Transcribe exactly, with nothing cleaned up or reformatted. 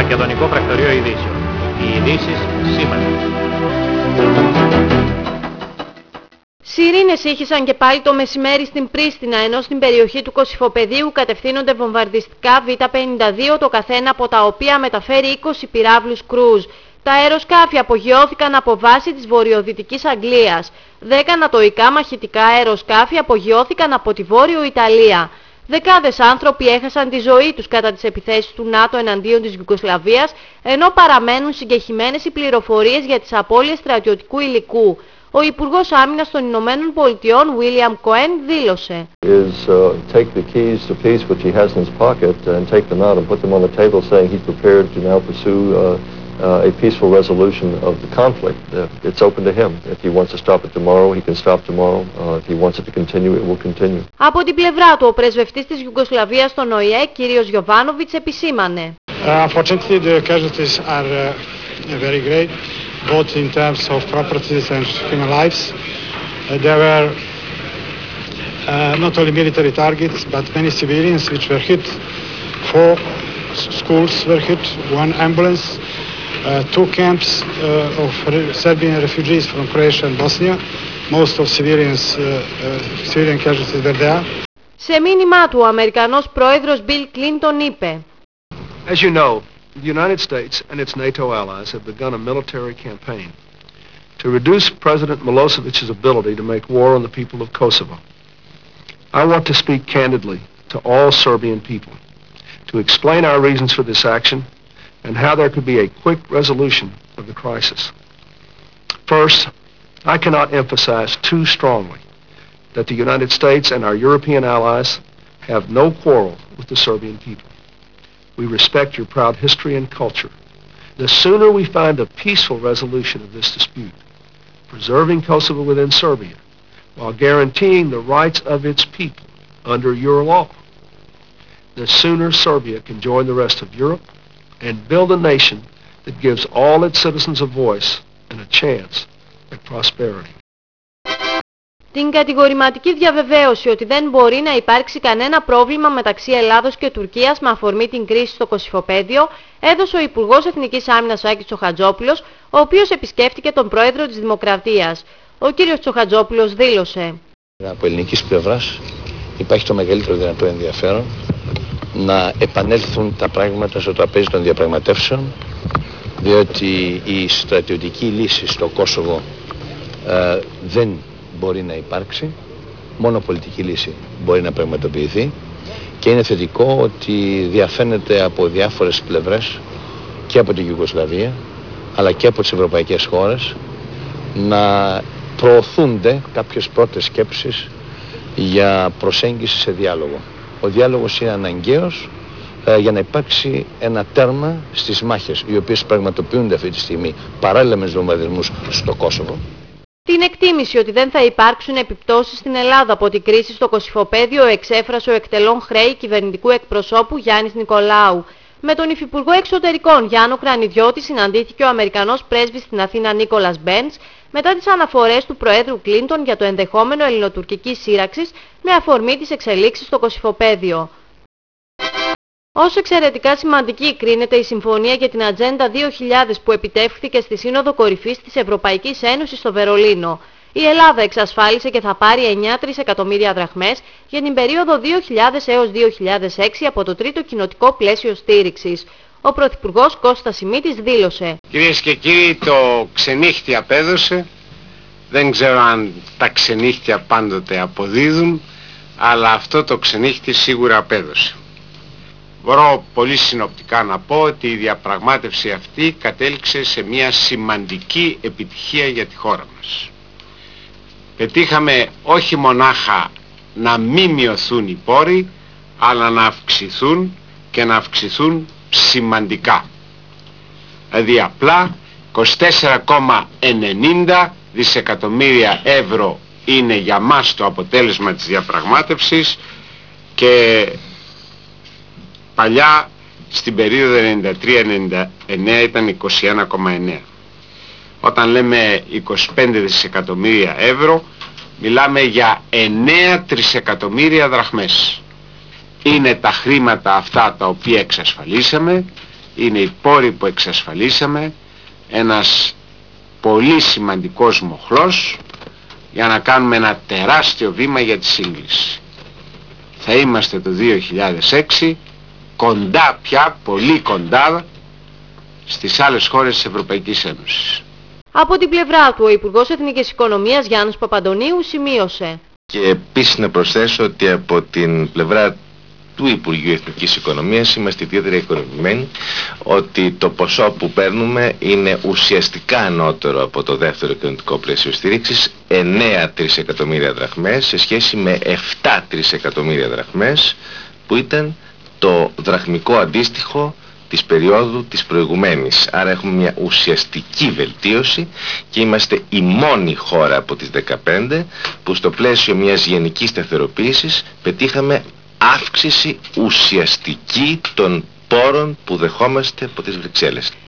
Μακεδονικό Πρακτορείο Ειδήσεων. Οι ειδήσεις σήμερα. Σιρήνες ήχησαν και πάλι το μεσημέρι στην Πρίστινα, ενώ στην περιοχή του Κωσυφοπεδίου κατευθύνονται βομβαρδιστικά βι πενήντα δύο, το καθένα από τα οποία μεταφέρει είκοσι πυράβλους κρούζ. Τα αεροσκάφη απογειώθηκαν από βάση της βορειοδυτικής Αγγλίας. Δέκα νατοϊκά μαχητικά αεροσκάφη απογειώθηκαν από τη Βόρειο Ιταλία. Δεκάδες άνθρωποι έχασαν τη ζωή τους κατά τις επιθέσεις του ΝΑΤΟ εναντίον της Ιουγκοσλαβίας, ενώ παραμένουν συγκεχημένες οι πληροφορίες για τις απώλειες στρατιωτικού υλικού. Ο Υπουργός Άμυνας των Ηνωμένων Πολιτειών, William Cohen, δήλωσε is uh, take the keys to peace which he has in his pocket and take them out and put them on the table, saying he's prepared to now pursue uh, uh, a peaceful resolution of the conflict. Uh, it's open to him. If he wants to stop it tomorrow, he can stop tomorrow. Uh, if he wants it to continue, it will continue. Από την πλευρά του, ο πρεσβευτής της Ιουγκοσλαβίας στον Ο Ε Ε, κύριος Γιοβάνοβιτς, επισήμανε Uh, unfortunately, the casualties are uh, very great, both in terms of properties and human lives. Uh, there were uh, not only military targets, but many civilians which were hit. Four schools were hit, one ambulance, uh, two camps uh, of re- Serbian refugees from Croatia and Bosnia. Most of civilians, uh, uh, civilian casualties were there. Σε μήνυμά του, ο Αμερικανός πρόεδρος Bill Clinton είπε As you know, the United States and its NATO allies have begun a military campaign to reduce President Milosevic's ability to make war on the people of Kosovo. I want to speak candidly to all Serbian people, to explain our reasons for this action and how there could be a quick resolution of the crisis. First, I cannot emphasize too strongly that the United States and our European allies have no quarrel with the Serbian people. We respect your proud history and culture. The sooner we find a peaceful resolution of this dispute, preserving Kosovo within Serbia, while guaranteeing the rights of its people under your law, the sooner Serbia can join the rest of Europe and build a nation that gives all its citizens a voice and a chance at prosperity. Την κατηγορηματική διαβεβαίωση ότι δεν μπορεί να υπάρξει κανένα πρόβλημα μεταξύ Ελλάδος και Τουρκίας με αφορμή την κρίση στο Κωσυφοπαίδιο έδωσε ο Υπουργός Εθνικής Άμυνας Άκης Τσοχατζόπουλος, ο οποίος επισκέφτηκε τον Πρόεδρο της Δημοκρατίας. Ο κύριος Τσοχατζόπουλος δήλωσε Από ελληνικής πλευράς υπάρχει το μεγαλύτερο δυνατό ενδιαφέρον να επανέλθουν τα πράγματα στο τραπέζι των διαπραγματεύσεων, διότι η στρατιωτική λύση στο Κόσοβο ε, δεν μπορεί να υπάρξει, μόνο πολιτική λύση μπορεί να πραγματοποιηθεί και είναι θετικό ότι διαφαίνεται από διάφορες πλευρές και από την Ιουγκοσλαβία αλλά και από τις ευρωπαϊκές χώρες να προωθούνται κάποιες πρώτες σκέψεις για προσέγγιση σε διάλογο. Ο διάλογος είναι αναγκαίος ε, για να υπάρξει ένα τέρμα στις μάχες οι οποίες πραγματοποιούνται αυτή τη στιγμή παράλληλα με τους βομβαρδισμούς στο Κόσοβο. Την εκτίμηση ότι δεν θα υπάρξουν επιπτώσεις στην Ελλάδα από την κρίση στο Κωσυφοπαίδιο εξέφρασε ο εκτελών χρέη κυβερνητικού εκπροσώπου Γιάννης Νικολάου. Με τον Υφυπουργό Εξωτερικών Γιάννο Κρανιδιώτη συναντήθηκε ο Αμερικανός πρέσβης στην Αθήνα Νίκολας Μπέντς μετά τις αναφορές του Προέδρου Κλίντον για το ενδεχόμενο ελληνοτουρκικής σύραξης με αφορμή τις εξελίξεις στο Κωσυφοπαίδιο. Όσο εξαιρετικά σημαντική κρίνεται η συμφωνία για την Ατζέντα δύο χιλιάδες που επιτεύχθηκε στη Σύνοδο Κορυφής της Ευρωπαϊκής Ένωσης στο Βερολίνο, η Ελλάδα εξασφάλισε και θα πάρει εννέα τρισεκατομμύρια δραχμές για την περίοδο δύο χιλιάδες έως δύο χιλιάδες έξι από το τρίτο κοινοτικό πλαίσιο στήριξης. Ο Πρωθυπουργός Κώστας Σιμίτης δήλωσε Κυρίες και κύριοι, το ξενύχτη απέδωσε. Δεν ξέρω αν τα ξενύχτια πάντοτε αποδίδουν, αλλά αυτό το ξενύχτη σίγουρα απέδωσε. Μπορώ πολύ συνοπτικά να πω ότι η διαπραγμάτευση αυτή κατέληξε σε μια σημαντική επιτυχία για τη χώρα μας. Πετύχαμε όχι μονάχα να μην μειωθούν οι πόροι, αλλά να αυξηθούν και να αυξηθούν σημαντικά. Δηλαδή απλά είκοσι τέσσερα κόμμα ενενήντα δισεκατομμύρια ευρώ είναι για μας το αποτέλεσμα της διαπραγμάτευσης και παλιά στην περίοδο ενενήντα τρία ενενήντα εννέα ήταν είκοσι ένα κόμμα εννέα. Όταν λέμε είκοσι πέντε δισεκατομμύρια ευρώ μιλάμε για εννέα τρισεκατομμύρια δραχμές. Είναι τα χρήματα αυτά τα οποία εξασφαλίσαμε είναι οι πόροι που εξασφαλίσαμε, ένας πολύ σημαντικός μοχλός για να κάνουμε ένα τεράστιο βήμα για τη σύγκληση. Θα είμαστε το δύο χιλιάδες έξι κοντά πια, πολύ κοντά στις άλλες χώρες της Ευρωπαϊκής Ένωσης. Από την πλευρά του, ο Υπουργός Εθνικής Οικονομίας Γιάννης Παπαντονίου σημείωσε. Και επίσης να προσθέσω ότι από την πλευρά του Υπουργείου Εθνικής Οικονομίας είμαστε ιδιαίτερα ικανοποιημένοι ότι το ποσό που παίρνουμε είναι ουσιαστικά ανώτερο από το δεύτερο κοινωνικό πλαίσιο στήριξης, εννέα τρισεκατομμύρια δραχμές σε σχέση με επτά τρισεκατομμύρια δραχμές που ήταν το δραχμικό αντίστοιχο της περίοδου της προηγουμένης. Άρα έχουμε μια ουσιαστική βελτίωση και είμαστε η μόνη χώρα από τις δεκαπέντε που στο πλαίσιο μιας γενικής σταθεροποίησης πετύχαμε αύξηση ουσιαστική των πόρων που δεχόμαστε από τις Βρυξέλλες.